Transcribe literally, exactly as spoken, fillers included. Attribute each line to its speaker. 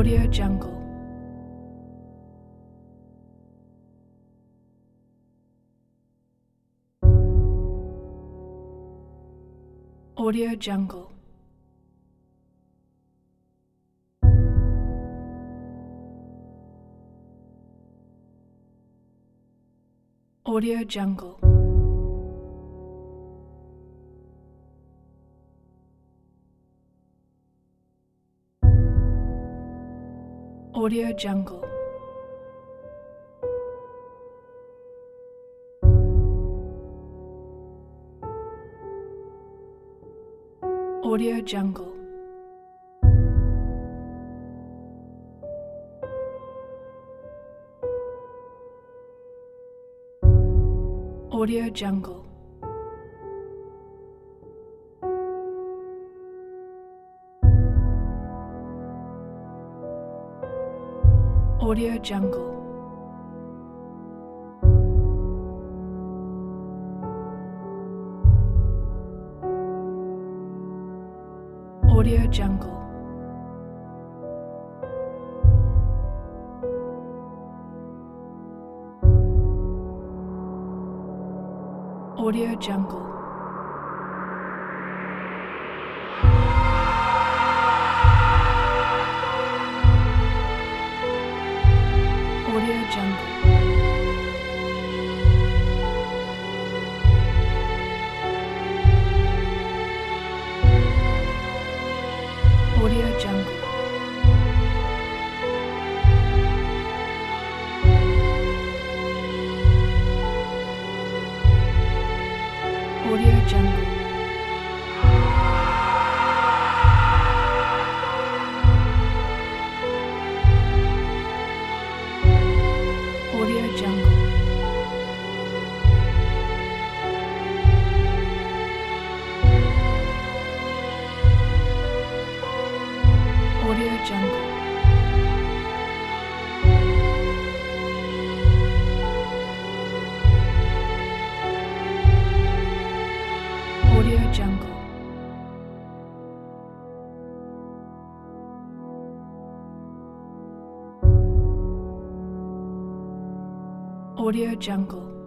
Speaker 1: Audio Jungle. Audio Jungle. Audio Jungle. Audio Jungle. Audio Jungle. Audio Jungle. Audio Jungle. Audio Jungle. Audio Jungle. Audio Jungle. Audio Jungle. Audio Jungle. Audio Jungle. Audio Jungle. Audio Jungle. Audio Jungle.